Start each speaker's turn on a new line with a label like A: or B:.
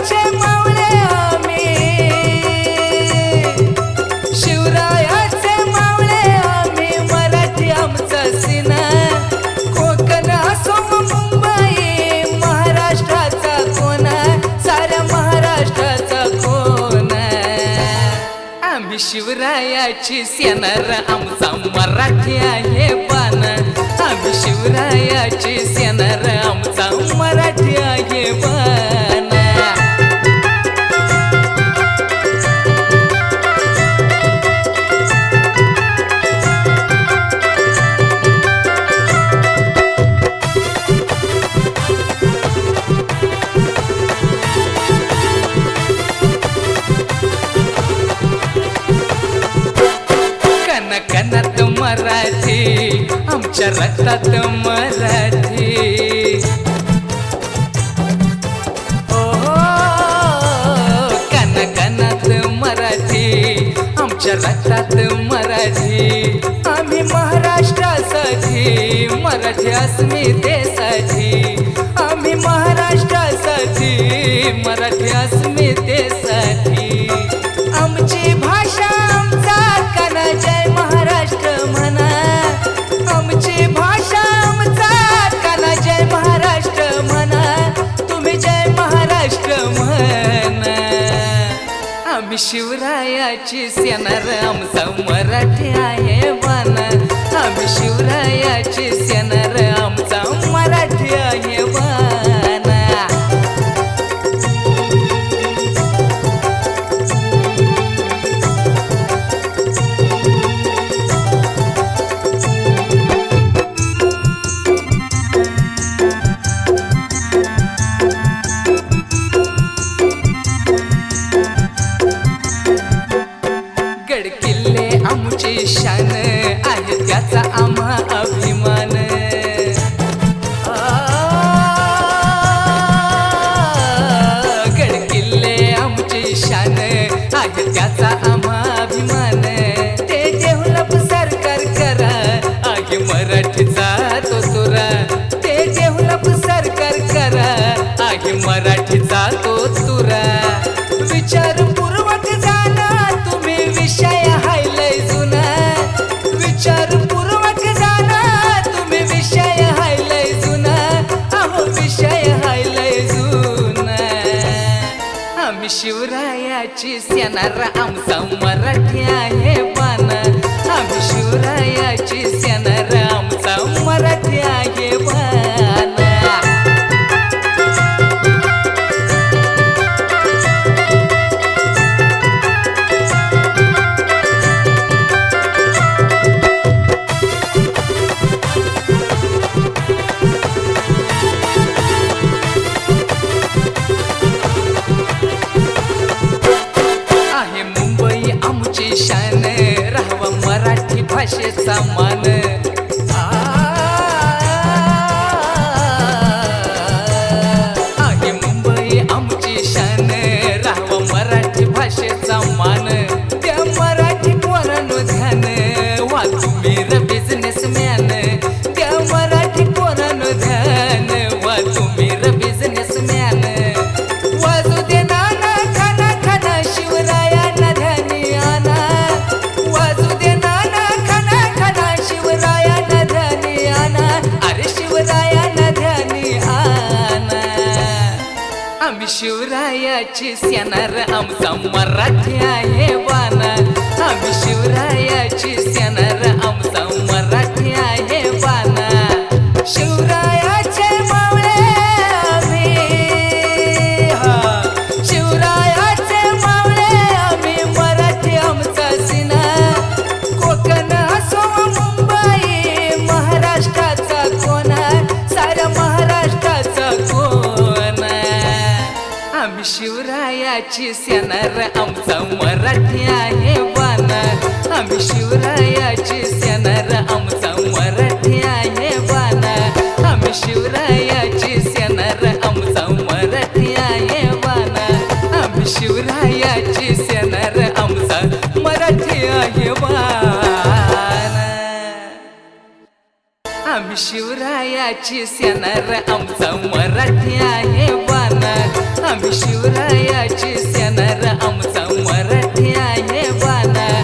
A: शिवरायाचे मावळे आम्ही, शिवरायाचे मावळे आम्ही, मराठी आमचा सीना, कोकण असो मुंबई, महाराष्ट्राचा कोना, साऱ्या महाराष्ट्राचा कोना, आम्ही शिवरायाची सेनार, आमचा मराठी आहे बाण, आम्ही शिवरायाची सेनार, आमचा मराठी आहे बाण. कणाकणात मराठी, आमच्या रक्तात मराठी, कणाकणात मराठी, आमच्या रक्तात मराठी, आम्ही महाराष्ट्रासाठी, मराठी अस्मितेसाठी, आम्ही महाराष्ट्रासाठी, मराठी अस्मितेसाठी, आमची भाषा आमचा कणा, जय महाराष्ट्र म्हणा, आमची भाषा आमचा कणा, जय महाराष्ट्र म्हणा, तुम्ही जय महाराष्ट्र म्हणा, आम्ही शिवरायाची सेनार, आमचा मराठी आहे बाण, आम्ही शिवरायाची सेनार, आमचा मराठी आहे बाण. गड किल्ले आमची शान आहे, त्याचा आम्हा अभिमान, गड किल्ले आमची शान आहे, त्याचा आम्हा अभिमान, ते डेव्हलप सरकार करा, आहे मराठीचा तो तुरा, ते डेव्हलप सरकार करा, आहे मराठीचा तो तुरा, विचारपूर्वक जाणा तुम्ही, विषय हाय लय जुना, विचारपूर्वक जाणा तुम्ही, विषय हाय लय जुना, अहो विषय हाय लय जुना, आम्ही शिवरायाची सेनार, आमचा मराठी आहे बाण, आम्ही शिवरायाची सेनार, आमचा मराठी आहे बाण. आहे मुंबई आमची शान, राहावा मराठी भाषेचा मान, आहे मुंबई आमची शान, राहावा मराठी भाषेचा मान, त्या मराठी पोरांनो ध्यान, वा तुम्ही र बिझनेसमॅन, त्या मराठी पोरांनो ध्यान, वा तुम्ही र बिझनेसमॅन, वाजू दे नाना खाना खाना, शिवरायांना ध्यानी आणा, वाजू दे नाना खाना खाना, शिवरायांना ध्यानी आणा, अरे शिवरायांना ध्यानी आणा, आम्ही शिवरायाची सेनार, आमचा मराठी आहे बाण, आम्ही शिवरायाची सेनार, आमचा मराठी आहे बाण. शिवरायाचे मावळे आम्ही, शिवरायाचे मावळे आम्ही, मराठी आमचा सीना, कोकण असो मुंबई, महाराष्ट्राचा कोना, साऱ्या महाराष्ट्राचा कोना, आम्ही शिवरायाची सेनार, आमचा मराठी आहे बाण, आम्ही शिवरायाची सेनार, आमचा मराठी आहे बाण, आम्ही शिवरायाची सेनार, आमचा मराठी आहे बाण, आम्ही शिवरायाची सेनार, आमचा मराठी आहे बाण. आम्ही शिवराया शिवरायाची सेनार आमचा मराठी आहे बाणा आम्ही शिवरायाची सेनार आमचा